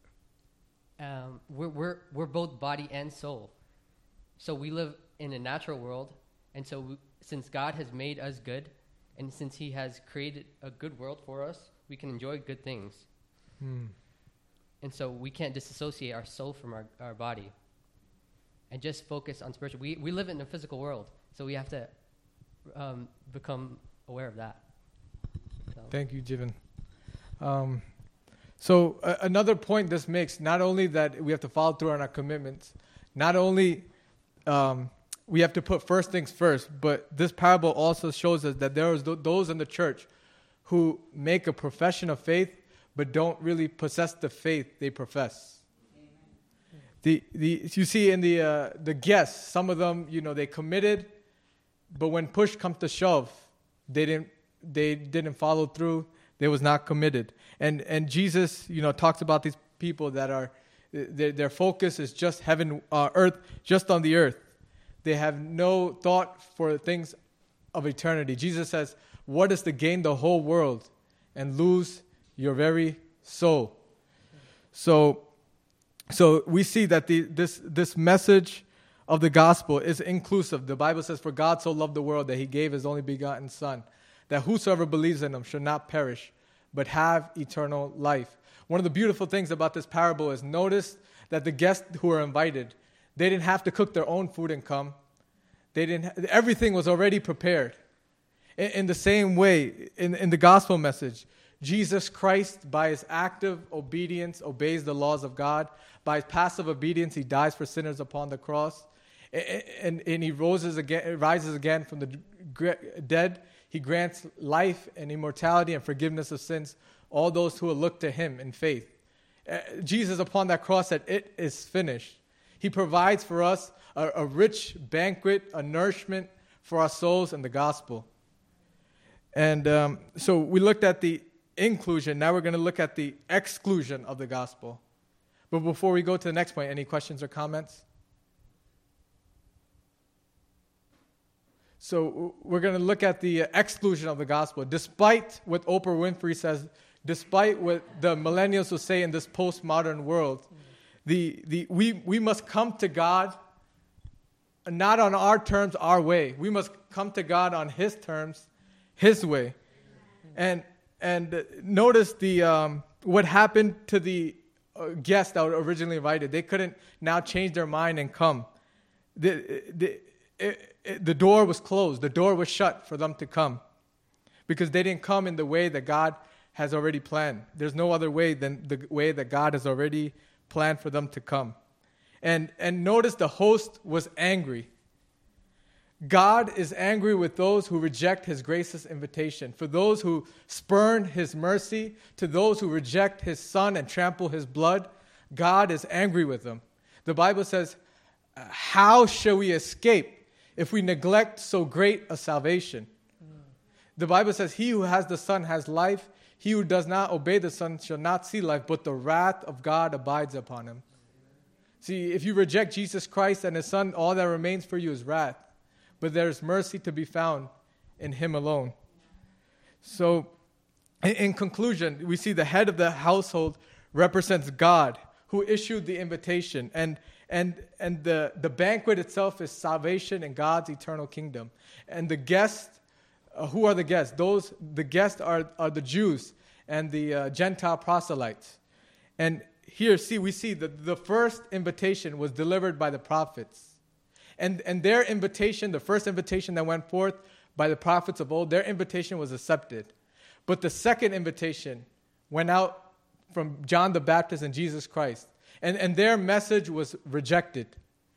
um, we're we're we're both body and soul, so we live in a natural world, and so we, since God has made us good, and since He has created a good world for us, we can enjoy good things, hmm. and so we can't disassociate our soul from our, our body, and just focus on spiritual. We we live in a physical world, so we have to um, become aware of that. So. Thank you, Jivan. Um, so uh, another point this makes, not only that we have to follow through on our commitments, not only um, we have to put first things first, but this parable also shows us that there is th- those in the church who make a profession of faith but don't really possess the faith they profess. The the you see in the uh, the guests, some of them, you know, they committed, but when push comes to shove, they didn't they didn't follow through. They was not committed. And and Jesus, you know, talks about these people that are their, their focus is just heaven, uh, earth, just on the earth. They have no thought for things of eternity. Jesus says, "What is to gain the whole world and lose your very soul?" So, so we see that the this this message of the gospel is inclusive. The Bible says, "For God so loved the world that He gave His only begotten Son, that whosoever believes in Him should not perish, but have eternal life." One of the beautiful things about this parable is notice that the guests who were invited, they didn't have to cook their own food and come. They didn't. Ha- everything was already prepared. In, in the same way, in, in the gospel message, Jesus Christ, by his active obedience, obeys the laws of God. By his passive obedience, he dies for sinners upon the cross. And, and, and he rises again, rises again from the dead. He grants life and immortality and forgiveness of sins, all those who will look to him in faith. Uh, Jesus, upon that cross, said, "It is finished." He provides for us a, a rich banquet, a nourishment for our souls in the gospel. And um, so we looked at the inclusion. Now we're going to look at the exclusion of the gospel. But before we go to the next point, any questions or comments? So we're going to look at the exclusion of the gospel. Despite what Oprah Winfrey says, despite what the millennials will say in this postmodern world, the, the, we, we must come to God not on our terms, our way. We must come to God on his terms, his way. And and notice the um, what happened to the uh, guests that were originally invited. They couldn't now change their mind and come. The, the, it, it, the door was closed. The door was shut for them to come because they didn't come in the way that God has already planned. There's no other way than the way that God has already planned for them to come. And and notice the host was angry. God is angry with those who reject his gracious invitation. For those who spurn his mercy, to those who reject his son and trample his blood, God is angry with them. The Bible says, how shall we escape if we neglect so great a salvation? Mm. The Bible says, he who has the Son has life. He who does not obey the Son shall not see life, but the wrath of God abides upon him. See, if you reject Jesus Christ and his Son, all that remains for you is wrath. But there is mercy to be found in him alone. So, in, in conclusion, we see the head of the household represents God, who issued the invitation. And and and the, the banquet itself is salvation in God's eternal kingdom. And the guests, uh, who are the guests? Those the guests are, are the Jews and the uh, Gentile proselytes. And here, see, we see that the first invitation was delivered by the prophets. And and their invitation, the first invitation that went forth by the prophets of old, their invitation was accepted. But the second invitation went out from John the Baptist and Jesus Christ. And and their message was rejected.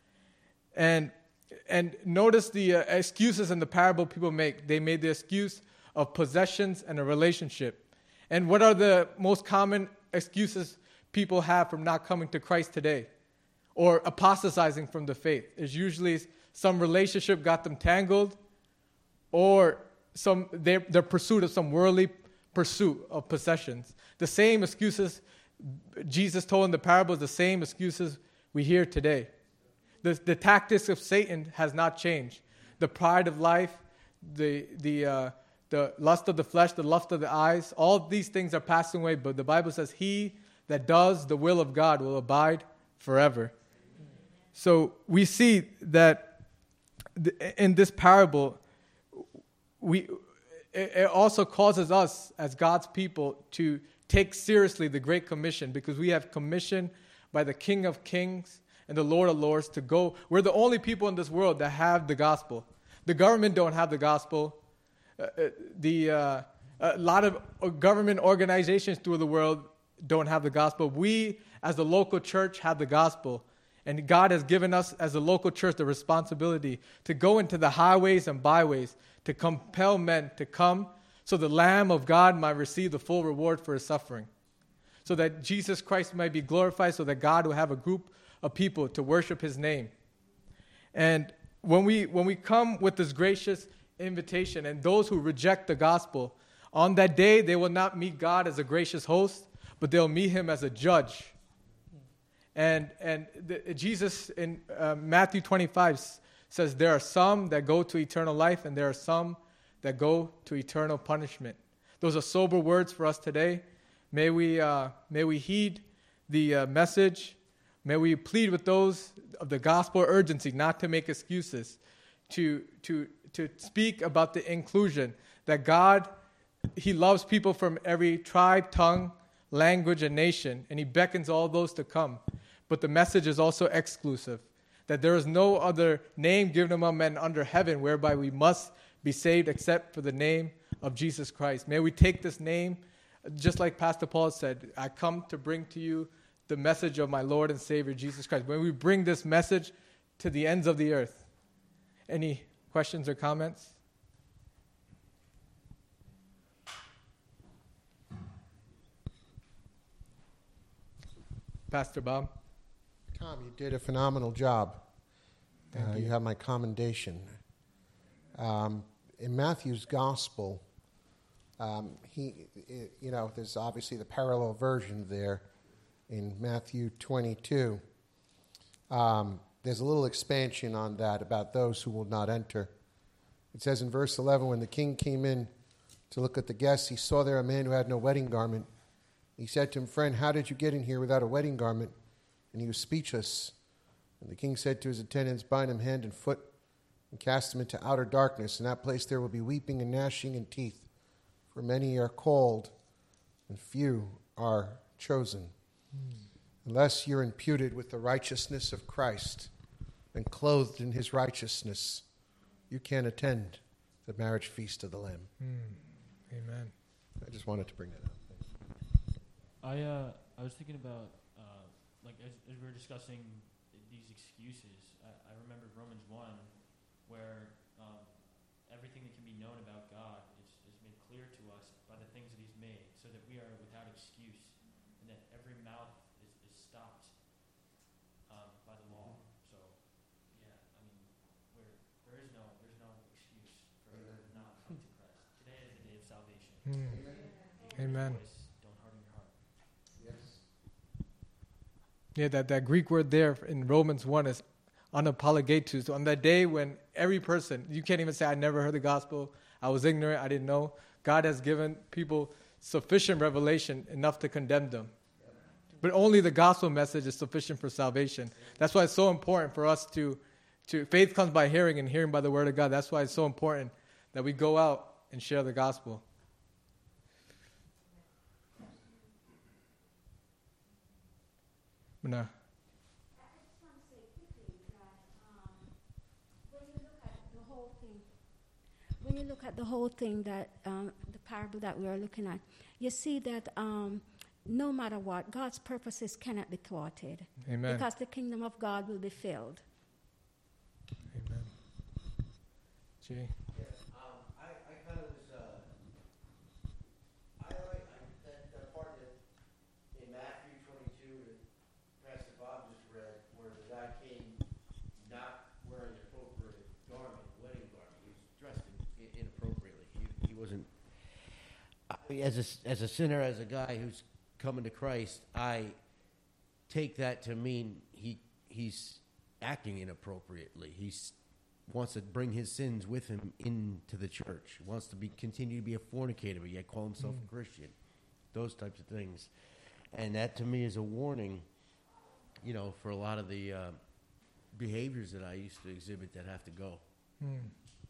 And and notice the uh, excuses in the parable people make. They made the excuse of possessions and a relationship. And what are the most common excuses people have from not coming to Christ today? Or apostatizing from the faith. Is usually some relationship got them tangled, or some their, their pursuit of some worldly pursuit of possessions. The same excuses Jesus told in the parables, the same excuses we hear today. The, the tactics of Satan has not changed. The pride of life, the the uh, the lust of the flesh, the lust of the eyes, all these things are passing away. But the Bible says, "He that does the will of God will abide forever." So we see that in this parable, we it also causes us as God's people to take seriously the Great Commission, because we have commissioned by the King of Kings and the Lord of Lords to go. We're the only people in this world that have the gospel. The government don't have the gospel. Uh, the uh, a lot of government organizations through the world don't have the gospel. We, as the local church, have the gospel. And God has given us as a local church the responsibility to go into the highways and byways to compel men to come so the Lamb of God might receive the full reward for his suffering. So that Jesus Christ might be glorified, so that God will have a group of people to worship his name. And when we when we come with this gracious invitation, and those who reject the gospel, on that day they will not meet God as a gracious host, but they'll meet him as a judge. And and the, Jesus in uh, Matthew twenty-five says there are some that go to eternal life and there are some that go to eternal punishment. Those are sober words for us today. May we uh, may we heed the uh, message. May we plead with those of the gospel urgency not to make excuses, to to to speak about the inclusion, that God, he loves people from every tribe, tongue, language, and nation, and he beckons all those to come. But the message is also exclusive, that there is no other name given among men under heaven whereby we must be saved except for the name of Jesus Christ. May we take this name, just like Pastor Paul said, I come to bring to you the message of my Lord and Savior Jesus Christ. May we bring this message to the ends of the earth. Any questions or comments? Pastor Bob? Tom, you did a phenomenal job. Uh, you. you have my commendation. Um, in Matthew's gospel, um, he, you know, there's obviously the parallel version there in Matthew twenty-two. Um, there's a little expansion on that about those who will not enter. It says in verse eleven, when the king came in to look at the guests, he saw there a man who had no wedding garment. He said to him, friend, how did you get in here without a wedding garment? And he was speechless. And the king said to his attendants, bind him hand and foot and cast him into outer darkness. In that place there will be weeping and gnashing of teeth, for many are called and few are chosen. Mm. Unless you're imputed with the righteousness of Christ and clothed in his righteousness, you can't attend the marriage feast of the Lamb. Mm. Amen. I just wanted to bring that up. I uh, I was thinking about, uh, like, as, as we were discussing these excuses, I, I remember Romans one, where um, everything that can be known about God is, is made clear to us by the things that he's made, so that we are without excuse, and that every mouth is, is stopped um, by the law. So, yeah, I mean, we're, there is no there's no excuse for not coming to Christ. Today is the day of salvation. Mm. Amen. Yeah, that, that Greek word there in Romans one is unapologetus. So on that day when every person, you can't even say, I never heard the gospel, I was ignorant, I didn't know. God has given people sufficient revelation enough to condemn them. But only the gospel message is sufficient for salvation. That's why it's so important for us to, to faith comes by hearing and hearing by the word of God. That's why it's so important that we go out and share the gospel. No. I just want to say quickly that um, when you look at the whole thing, when you look at the whole thing that um, the parable that we are looking at, you see that um, no matter what, God's purposes cannot be thwarted. Amen. Because the kingdom of God will be filled. Amen. Jay. Yeah, um, I, I kind of was, uh, I like I, that, that part that in Matthew twenty-two that Pastor Bob just read, where the guy came not wearing the appropriate garment, wedding garment. He was dressed in, in, inappropriately. He, he wasn't. I, as a as a sinner, as a guy who's coming to Christ, I take that to mean he he's acting inappropriately. He's wants to bring his sins with him into the church. He wants to be continue to be a fornicator, but yet call himself mm. a Christian. Those types of things, and that to me is a warning. You know, for a lot of the uh, behaviors that I used to exhibit that have to go. Mm.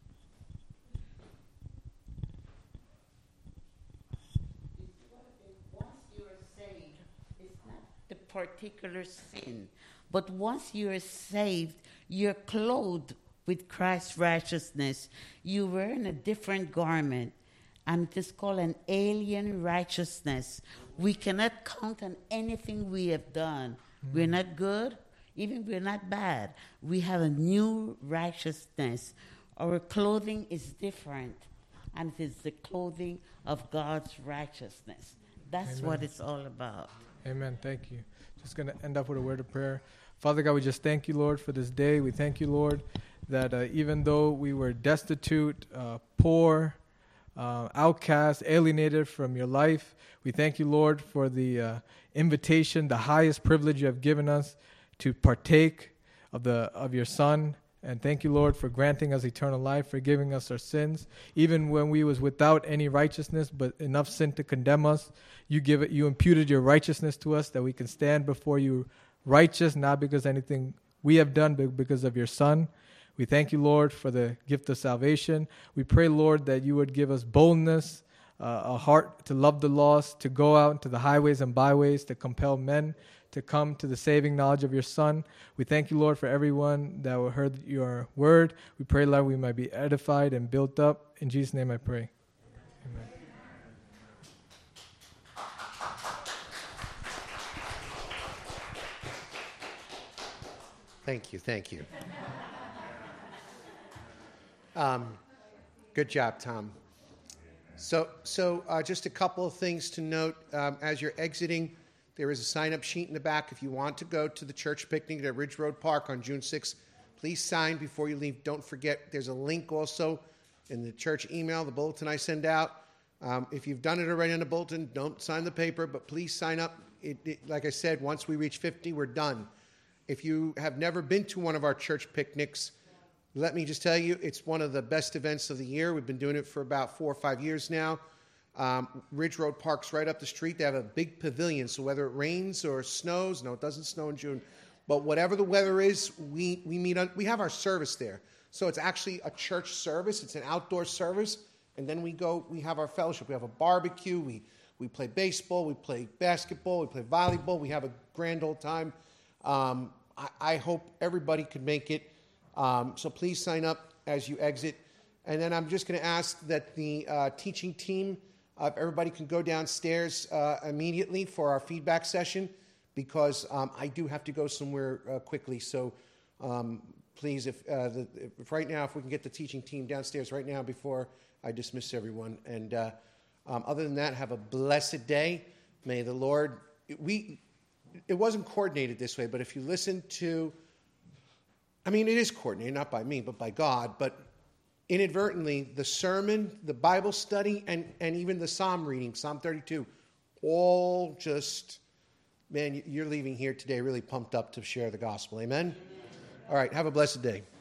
Once you are saved, it's not the particular sin, but once you are saved, you're clothed with Christ's righteousness. You wear a different garment, and it is called an alien righteousness. We cannot count on anything we have done. Mm. We're not good, even we're not bad. We have a new righteousness. Our clothing is different, and it is the clothing of God's righteousness. That's Amen. What it's all about. Amen. Thank you. Just going to end up with a word of prayer. Father God, we just thank you, Lord, for this day. We thank you, Lord, that uh, even though we were destitute, uh, poor, uh, outcast, alienated from your life, we thank you, Lord, for the uh, invitation, the highest privilege you have given us to partake of the of your Son. And thank you, Lord, for granting us eternal life, forgiving us our sins. Even when we was without any righteousness, but enough sin to condemn us, you give it. You imputed your righteousness to us, that we can stand before you righteous, not because anything we have done, but because of your Son. We thank you, Lord, for the gift of salvation. We pray, Lord, that you would give us boldness, uh, a heart to love the lost, to go out into the highways and byways, to compel men to come to the saving knowledge of your Son. We thank you, Lord, for everyone that will heard your word. We pray, Lord, we might be edified and built up. In Jesus' name I pray. Amen. Thank you, thank you. Um, good job, Tom. So, so uh, just a couple of things to note. Um, as you're exiting, there is a sign-up sheet in the back. If you want to go to the church picnic at Ridge Road Park on June sixth, please sign before you leave. Don't forget, there's a link also in the church email, the bulletin I send out. Um, if you've done it already on the bulletin, don't sign the paper, but please sign up. It, it, like I said, once we reach fifty, we're done. If you have never been to one of our church picnics, let me just tell you, it's one of the best events of the year. We've been doing it for about four or five years now. Um, Ridge Road Park's right up the street. They have a big pavilion, so whether it rains or snows, no, it doesn't snow in June, but whatever the weather is, we, we meet on, we have our service there. So it's actually a church service. It's an outdoor service, and then we go, we have our fellowship. We have a barbecue. We, we play baseball. We play basketball. We play volleyball. We have a grand old time. Um, I, I hope everybody could make it. Um, so please sign up as you exit. And then I'm just going to ask that the uh, teaching team, uh, everybody can go downstairs uh, immediately for our feedback session, because um, I do have to go somewhere uh, quickly. So um, please, if, uh, the, if right now, if we can get the teaching team downstairs right now before I dismiss everyone. And uh, um, other than that, have a blessed day. May the Lord, we, it wasn't coordinated this way, but if you listen to, I mean, it is coordinated, not by me, but by God, but inadvertently, the sermon, the Bible study, and, and even the Psalm reading, Psalm thirty-two, all just, man, you're leaving here today really pumped up to share the gospel. Amen? All right, have a blessed day.